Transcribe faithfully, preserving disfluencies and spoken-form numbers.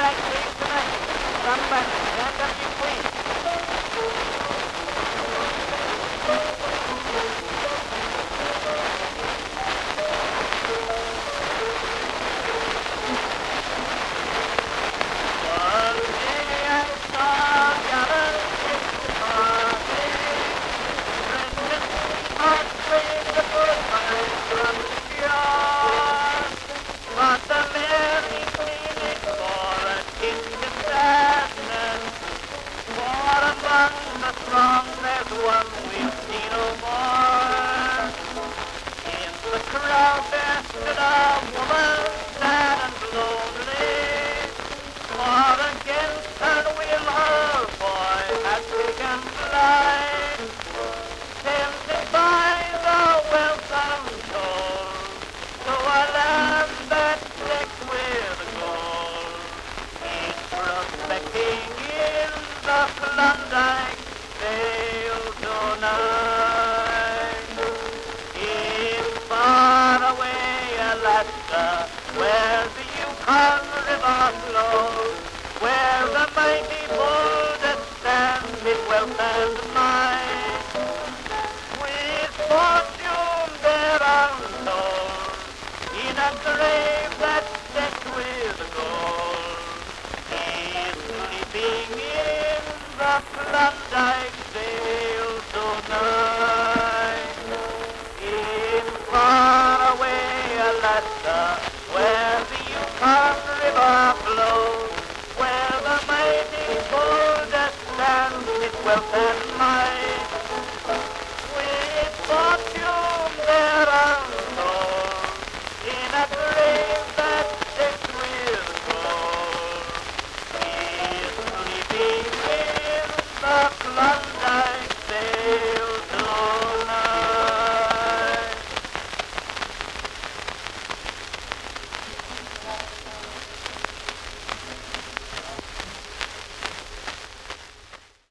Klondike leaves tonight. Come back, stand up, you queen. One day I saw gallant party, Brendan Hart played the goodbye from the yard. But the merry feeling for a tinge of sadness, for among the throng there's one we'll see no more. In the crowd there stood a woman sad and lonely, for against her will her boy had taken flight, tempted by the wealth untold to a land that's decked with gold. He's prospecting in the Klondike Vale tonight. In faraway Alaska, where the Yukon River flows, where the mighty bull that stands in wealth and might, with fortune there untold, in a grave that's decked with gold, he's sleeping in the Klondike Vale tonight.